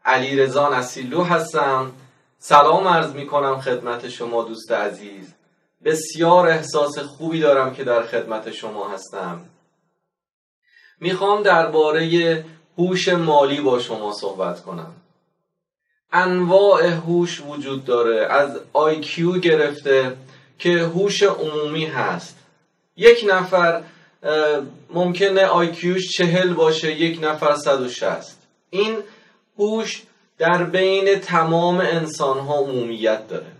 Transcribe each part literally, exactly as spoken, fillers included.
علیرضا نصیرلو هستم. سلام عرض می کنم خدمت شما دوست عزیز. بسیار احساس خوبی دارم که در خدمت شما هستم. میخوام درباره هوش مالی با شما صحبت کنم. انواع هوش وجود داره، از آی کیو گرفته که هوش عمومی هست. یک نفر ممکنه آی کیوش چهل باشه، یک نفر صد و شصت. این هوش در بین تمام انسان ها عمومیت داره،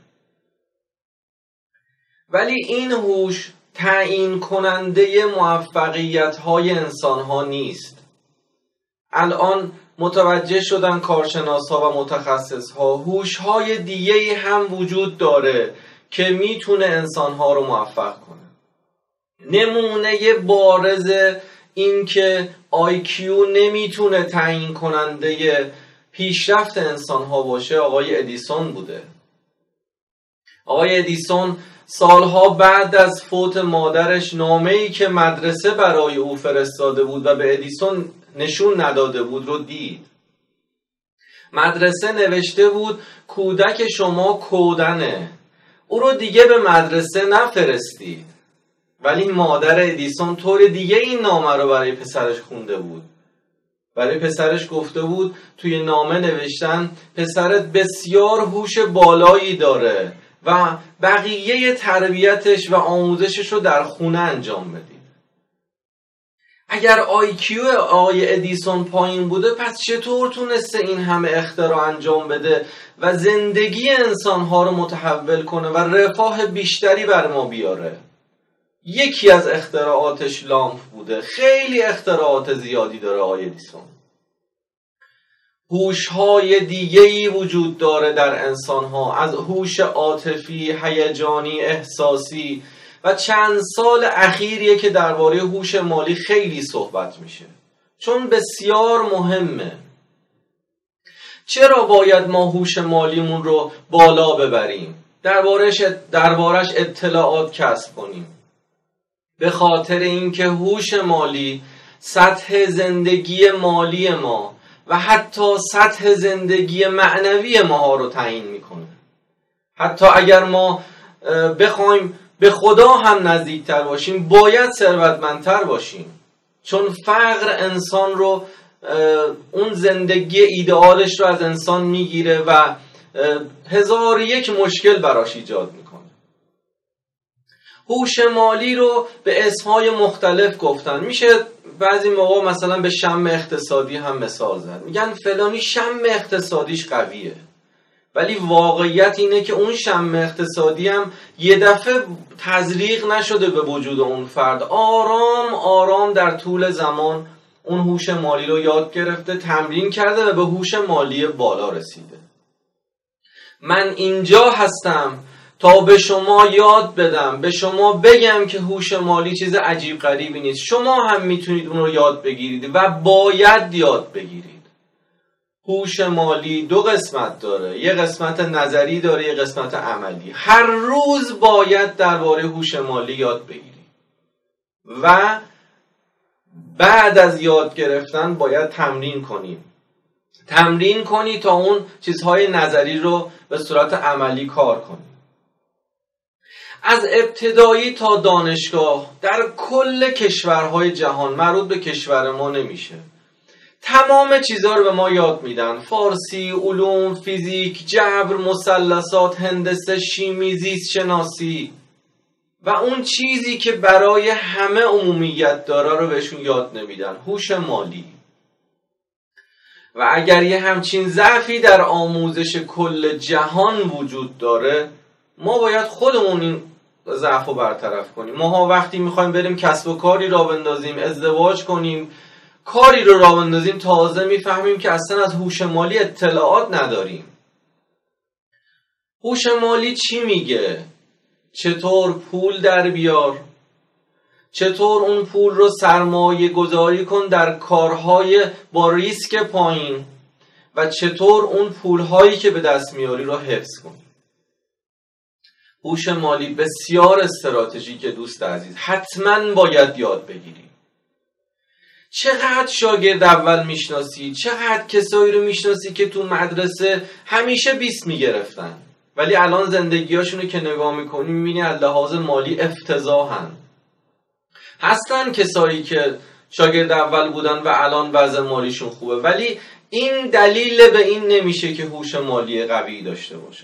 ولی این هوش تعیین کننده موفقیت های انسان ها نیست. الان متوجه شدن کارشناس ها و متخصص ها هوش های دیگه هم وجود داره که میتونه انسان ها رو موفق کنه. نمونه بارز این که آی کیو نمیتونه تعیین کننده پیشرفت انسان ها باشه آقای ادیسون بوده. آقای ادیسون سالها بعد از فوت مادرش نامه‌ای که مدرسه برای او فرستاده بود و به ادیسون نشون نداده بود رو دید. مدرسه نوشته بود کودک شما کودنه، او رو دیگه به مدرسه نفرستید. ولی مادر ادیسون طور دیگه این نامه رو برای پسرش خونده بود. برای پسرش گفته بود توی نامه نوشتن پسرت بسیار هوش بالایی داره و بقیه تربیتش و آموزشش رو در خونه انجام بدید. اگر آی کیو آقای ادیسون پایین بوده، پس چطور تونسته این همه اختراع انجام بده و زندگی انسانها رو متحول کنه و رفاه بیشتری بر ما بیاره؟ یکی از اختراعاتش لامپ بوده. خیلی اختراعات زیادی داره آقای ادیسون. هوش‌های دیگه‌ای وجود داره در انسان‌ها، از هوش عاطفی، هیجانی، احساسی و چند سال اخیریه که درباره هوش مالی خیلی صحبت میشه، چون بسیار مهمه. چرا باید ما هوش مالیمون رو بالا ببریم؟ دربارش دربارش اطلاعات کسب کنیم. به خاطر اینکه هوش مالی سطح زندگی مالی ما و حتی سطح زندگی معنوی ما رو تعیین میکنه. حتی اگر ما بخوایم به خدا هم نزدیکتر باشیم، باید ثروتمندتر باشیم، چون فقر انسان رو، اون زندگی ایدئالش رو از انسان میگیره و هزار یک مشکل براش ایجاد میکنه. هوش مالی رو به اسمهای مختلف گفتن. میشه بعضی موقع مثلا به شم اقتصادی هم مثال زد. میگن فلانی شم اقتصادیش قویه، ولی واقعیت اینه که اون شم اقتصادی هم یه دفعه تزریق نشده به وجود اون فرد. آرام آرام در طول زمان اون هوش مالی رو یاد گرفته، تمرین کرده و به هوش مالی بالا رسیده. من اینجا هستم تا به شما یاد بدم، به شما بگم که هوش مالی چیز عجیب غریبی نیست. شما هم میتونید اون رو یاد بگیرید و باید یاد بگیرید. هوش مالی دو قسمت داره، یه قسمت نظری داره، یه قسمت عملی. هر روز باید درباره هوش مالی یاد بگیرید و بعد از یاد گرفتن باید تمرین کنیم. تمرین کنی تا اون چیزهای نظری رو به صورت عملی کار کنی. از ابتدایی تا دانشگاه در کل کشورهای جهان، مربوط به کشور ما نمیشه، تمام چیزها رو به ما یاد میدن. فارسی، علوم، فیزیک، جبر، مثلثات، هندسه، شیمی، زیست شناسی و اون چیزی که برای همه عمومیت داره رو بهشون یاد نمیدن، هوش مالی. و اگر یه همچین ضعفی در آموزش کل جهان وجود داره، ما باید خودمون این ضعف رو برطرف کنیم. ما وقتی میخوایم بریم کسب و کاری را بندازیم، ازدواج کنیم، کاری رو را بندازیم، تازه میفهمیم که اصلا از هوش مالی اطلاعات نداریم. هوش مالی چی میگه؟ چطور پول در بیار، چطور اون پول رو سرمایه گذاری کن در کارهای با ریسک پایین و چطور اون پولهایی که به دست میاری رو حفظ کن. هوش مالی بسیار استراتژیکه دوست عزیز، حتما باید یاد بگیری. چقدر شاگرد اول میشناسی، چقدر کسایی رو میشناسی که تو مدرسه همیشه بیست میگرفتن ولی الان زندگیاشونو که نگاه میکنی میبینی از لحاظ مالی افتضاحن. هستن کسایی که شاگرد اول بودن و الان وضع مالیشون خوبه، ولی این دلیل به این نمیشه که هوش مالی قوی داشته باشن.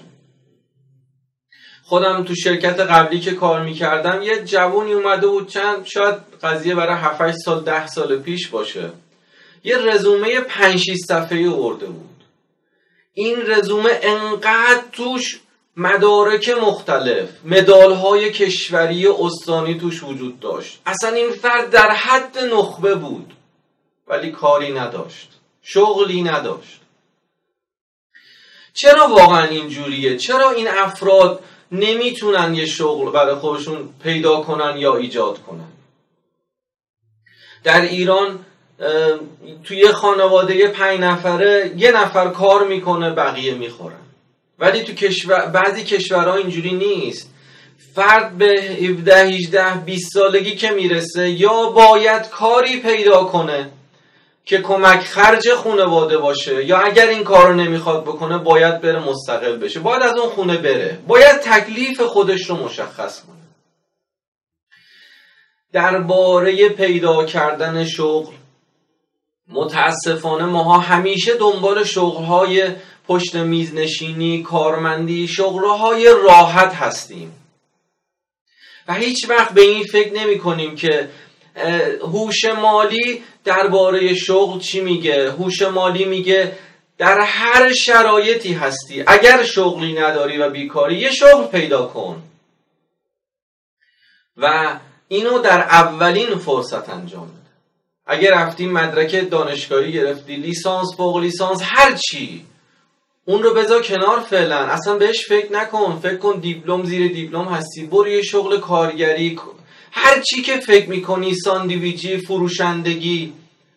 خودم تو شرکت قبلی که کار میکردم یه جوونی اومده بود، چند شاید قضیه برای هفت هشت سال ده سال پیش باشه، یه رزومه پنج شش صفحه‌ای آورده بود. این رزومه انقدر توش مدارک مختلف، مدال‌های کشوری استانی توش وجود داشت. اصلا این فرد در حد نخبه بود ولی کاری نداشت، شغلی نداشت. چرا واقعا اینجوریه؟ چرا این افراد نمیتونن یه شغل برای خودشون پیدا کنن یا ایجاد کنن؟ در ایران توی خانواده پنج نفره یه نفر کار میکنه بقیه میخورن، ولی تو کشور بعضی کشورها اینجوری نیست. فرد به هفده هجده بیست سالگی که میرسه یا باید کاری پیدا کنه که کمک خرج خانواده باشه، یا اگر این کار رو نمیخواد بکنه باید بره مستقل بشه، باید از اون خونه بره، باید تکلیف خودش رو مشخص کنه. درباره پیدا کردن شغل متاسفانه ماها همیشه دنبال شغل‌های پشت میز نشینی، کارمندی، شغل‌های راحت هستیم و هیچ وقت به این فکر نمی کنیم که هوش مالی درباره شغل چی میگه. هوش مالی میگه در هر شرایطی هستی، اگر شغلی نداری و بیکاری یه شغل پیدا کن و اینو در اولین فرصت انجام بده. اگر رفتی مدرک دانشگاهی گرفتی، لیسانس، فوق لیسانس، هر چی، اون رو بذار کنار فعلا، اصلا بهش فکر نکن. فکر کن دیپلم زیر دیپلم هستی، برو یه شغل کارگری، هر چی که فکر میکنی، ساندویچی، فروشندگی.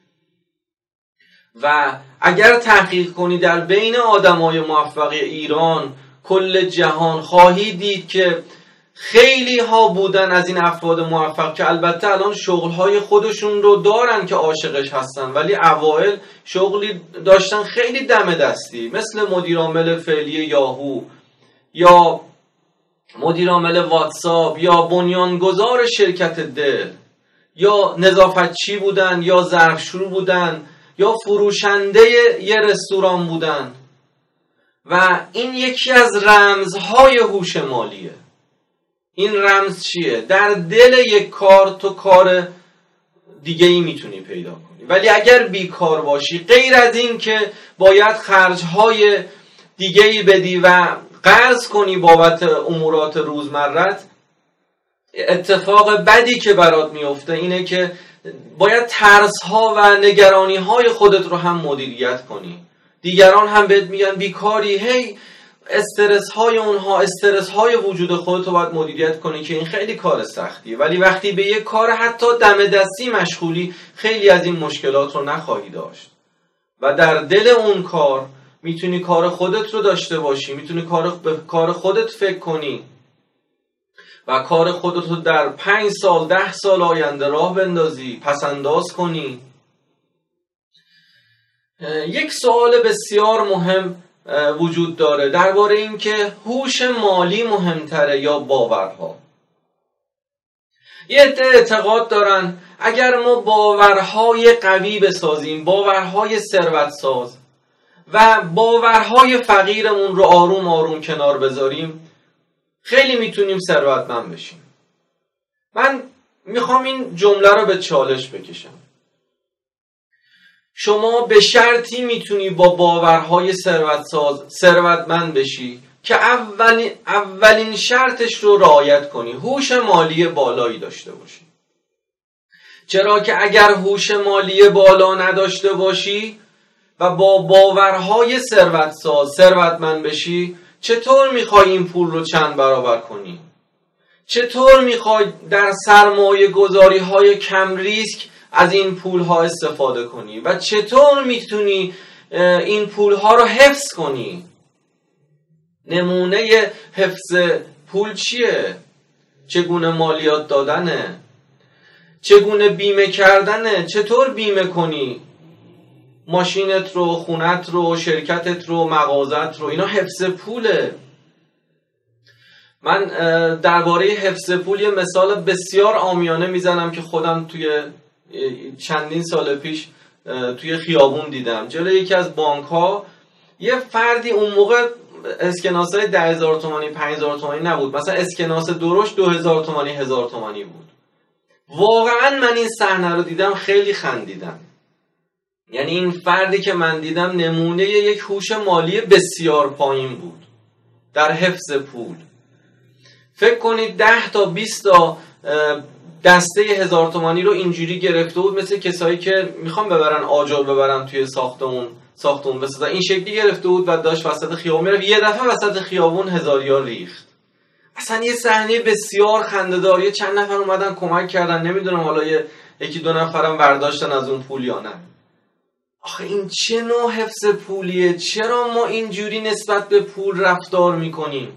و اگر تحقیق کنی در بین آدمای موفق ایران، کل جهان، خواهی دید که خیلی ها بودن از این افراد موفق که البته الان شغلهای خودشون رو دارن که عاشقش هستن، ولی اوائل شغلی داشتن خیلی دم دستی، مثل مدیر عامل فعلی یاهو یا مدیر عامل واتساپ یا بنیانگذار شرکت دل یا نظافتچی بودن یا ظرفشور بودن یا فروشنده یه رستوران بودن. و این یکی از رمزهای هوش مالیه. این رمز چیه؟ در دل یک کار تو کار دیگه ای میتونی پیدا کنی، ولی اگر بیکار باشی، غیر از این که باید خرجهای دیگه ای بدی و قرض کنی بابت امورات روزمرت، اتفاق بدی که برات میفته اینه که باید ترس‌ها و نگرانی‌های خودت رو هم مدیریت کنی. دیگران هم بهت میگن بیکاری، هی استرس های اونها، استرس های وجود خودت رو باید مدیریت کنی که این خیلی کار سختیه، ولی وقتی به یک کار حتی دم دستی مشغولی، خیلی از این مشکلات رو نخواهی داشت و در دل اون کار میتونی کار خودت رو داشته باشی، میتونی کار به کار خودت فکر کنی و کار خودت رو در پنج سال ده سال آینده راه بندازی، پسنداز کنی. یک سوال بسیار مهم وجود داره درباره این که هوش مالی مهمتره یا باورها. یه عده اعتقاد دارن اگر ما باورهای قوی بسازیم، باورهای ثروت ساز و باورهای فقیرمون رو آروم آروم کنار بذاریم، خیلی میتونیم ثروتمند بشیم. من میخوام این جمله رو به چالش بکشم. شما به شرطی میتونی با باورهای ثروتساز ثروتمند بشی که اولین اولین شرطش رو رعایت کنی، هوش مالی بالایی داشته باشی. چرا که اگر هوش مالی بالا نداشته باشی و با باورهای ثروتساز ثروتمند بشی، چطور میخوای این پول رو چند برابر کنی؟ چطور میخوای در سرمایه گذاری های کم ریسک از این پول ها استفاده کنی و چطور میتونی این پول ها رو حفظ کنی؟ نمونه حفظ پول چیه؟ چگونه مالیات دادنه؟ چگونه بیمه کردنه، چطور بیمه کنی ماشینت رو، خونت رو، شرکتت رو، مغازت رو. اینا حفظ پوله. من درباره حفظ پول یه مثال بسیار عامیانه میزنم که خودم توی چندین سال پیش توی خیابون دیدم. جلوی یکی از بانک ها یه فردی، اون موقع اسکناس های ده هزار تومانی پنج هزار تومانی نبود، مثلا اسکناس درشت دو هزار تومانی هزار تومانی بود. واقعا من این صحنه رو دیدم خیلی خندیدم. یعنی این فردی که من دیدم نمونه یک هوش مالی بسیار پایین بود در حفظ پول. فکر کنید ده تا بیست تا دسته هزار تومانی رو اینجوری گرفته بود، مثل کسایی که میخوام ببرن آجر ببرن توی ساختمون ساختمون بسازن، این شکلی گرفته بود و داشت وسط خیابون میرفت. یه دفعه وسط خیابون هزاریار ریخت. اصلا یه صحنه بسیار خنده‌دار. یه چند نفر اومدن کمک کردن، نمیدونم حالا یه یکی دو نفرم برداشتن از اون پول یا نه. آخه این چه نوع حفظ پولیه؟ چرا ما اینجوری نسبت به پول رفتار میکنیم؟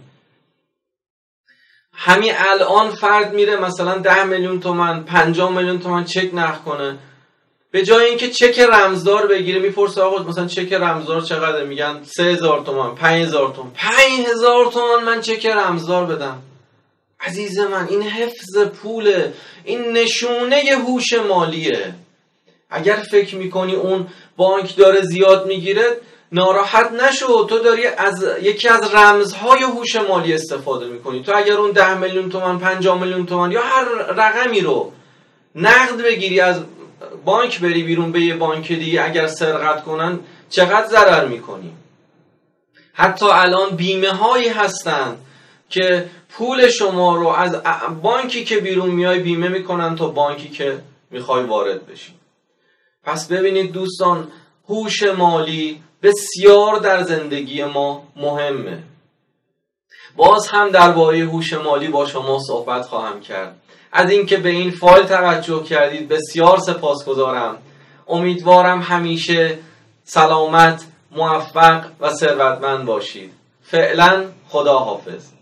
همین الان فرد میره مثلا ده میلیون تومان پنجاه میلیون تومان چک نقد کنه، به جای اینکه چک رمزدار بگیره میپرسه آقا مثلا چک رمزدار چقدره؟ میگن سه هزار تومان، پنج هزار تومان. پنج هزار تومان من چک رمزدار بدم؟ عزیز من این حفظ پوله، این نشونه هوش مالیه. اگر فکر میکنی اون بانک داره زیاد میگیره ناراحت نشو، تو داری از یکی از رمزهای هوش مالی استفاده میکنی. تو اگر اون ده میلیون تومان پنجاه میلیون تومان یا هر رقمی رو نقد بگیری از بانک بری بیرون به یه بانک دیگه، اگر سرقت کنن چقدر ضرر میکنی؟ حتی الان بیمه هایی هستن که پول شما رو از بانکی که بیرون میای بیمه میکنن تا بانکی که میخوای وارد بشی. پس ببینید دوستان، هوش مالی بسیار در زندگی ما مهمه. باز هم درباره هوش مالی با شما صحبت خواهم کرد. از اینکه به این فایل توجه کردید بسیار سپاسگزارم. امیدوارم همیشه سلامت، موفق و ثروتمند باشید. فعلا خدا حافظ.